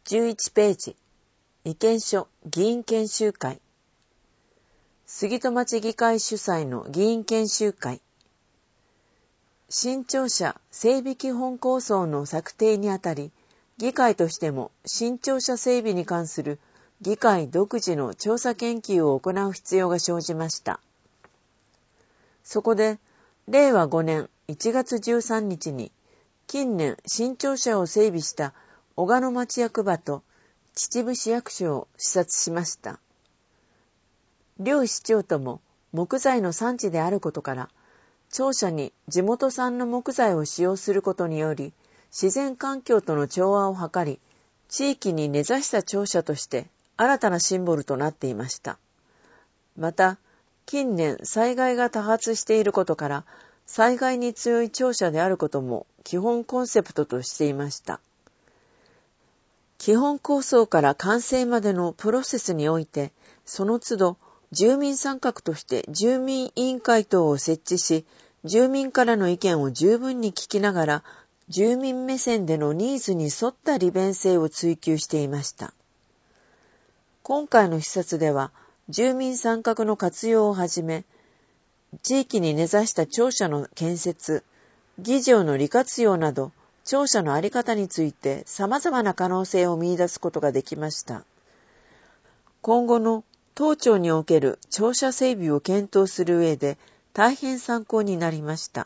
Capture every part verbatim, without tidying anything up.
じゅういちページ、意見書議員研修会。杉戸町議会主催の議員研修会。新庁舎整備基本構想の策定にあたり、議会としても新庁舎整備に関する議会独自の調査研究を行う必要が生じました。そこで、れいわごねんいちがつじゅうさんにちに、近年新庁舎を整備した小鹿野町役場と秩父市役所を視察しました。両市長とも木材の産地であることから、庁舎に地元産の木材を使用することにより、自然環境との調和を図り、地域に根ざした庁舎として新たなシンボルとなっていました。また、近年災害が多発していることから、災害に強い庁舎であることも基本コンセプトとしていました。基本構想から完成までのプロセスにおいて、その都度住民参画として住民委員会等を設置し、住民からの意見を十分に聞きながら、住民目線でのニーズに沿った利便性を追求していました。今回の視察では、住民参画の活用をはじめ、地域に根ざした庁舎の建設、議場の利活用など、庁舎の在り方について様々な可能性を見出すことができました。今後の当庁における庁舎整備を検討する上で大変参考になりました。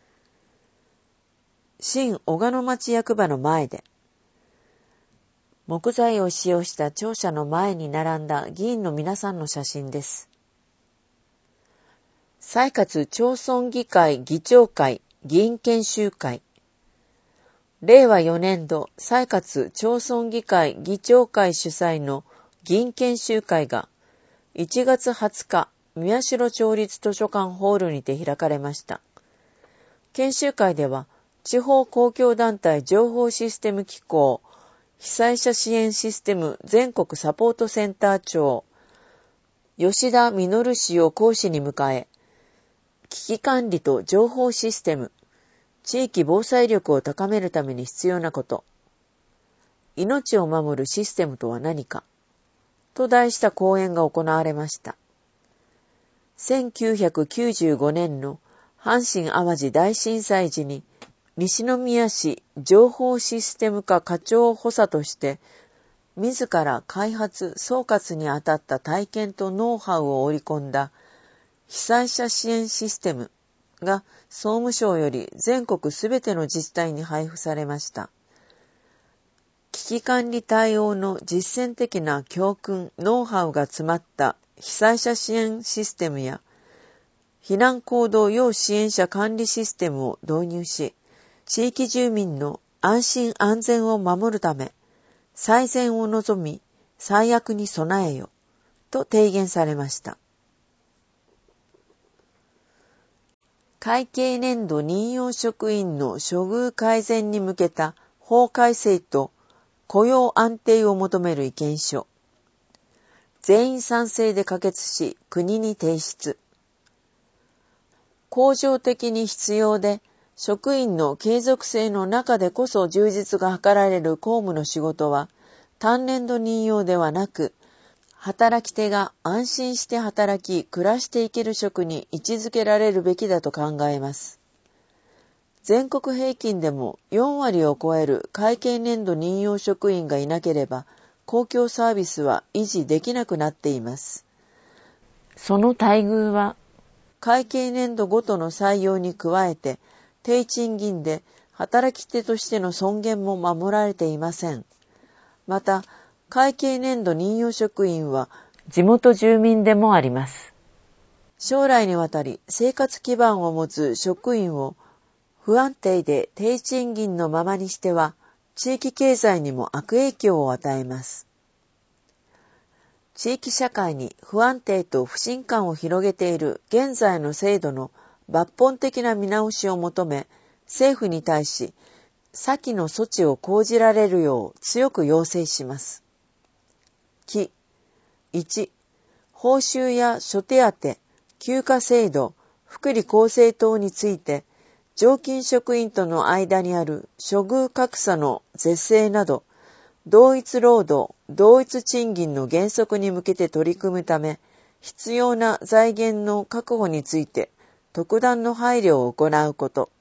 新小鹿野町役場の前で、木材を使用した庁舎の前に並んだ議員の皆さんの写真です。西葛町村議会議長会議員研修会。れいわよねんど西葛町村議会議長会主催の議員研修会がいちがつはつか宮代町立図書館ホールにて開かれました。研修会では地方公共団体情報システム機構被災者支援システム全国サポートセンター長吉田実氏を講師に迎え、危機管理と情報システム、地域防災力を高めるために必要なこと、命を守るシステムとは何か、と題した講演が行われました。せんきゅうひゃくきゅうじゅうごねんの阪神淡路大震災時に、西宮市情報システム課課長補佐として、自ら開発・総括にあたった体験とノウハウを織り込んだ被災者支援システムが総務省より全国すべての自治体に配布されました。危機管理対応の実践的な教訓・ノウハウが詰まった被災者支援システムや避難行動要支援者管理システムを導入し、地域住民の安心安全を守るため、最善を望み、最悪に備えよ、と提言されました。会計年度任用職員の処遇改善に向けた法改正と雇用安定を求める意見書。全員賛成で可決し、国に提出。恒常的に必要で、職員の継続性の中でこそ充実が図られる公務の仕事は、単年度任用ではなく、働き手が安心して働き、暮らしていける職に位置づけられるべきだと考えます。全国平均でもよんわりを超える会計年度任用職員がいなければ、公共サービスは維持できなくなっています。その待遇は、会計年度ごとの採用に加えて、低賃金で働き手としての尊厳も守られていません。また、会計年度任用職員は地元住民でもあります。将来にわたり生活基盤を持つ職員を不安定で低賃金のままにしては地域経済にも悪影響を与えます。地域社会に不安定と不信感を広げている現在の制度の抜本的な見直しを求め、政府に対し先の措置を講じられるよう強く要請します。きいち、報酬や諸手当、休暇制度、福利厚生等について、常勤職員との間にある処遇格差の是正など、 同一労働、同一賃金の原則に向けて取り組むため、必要な財源の確保について特段の配慮を行うこと。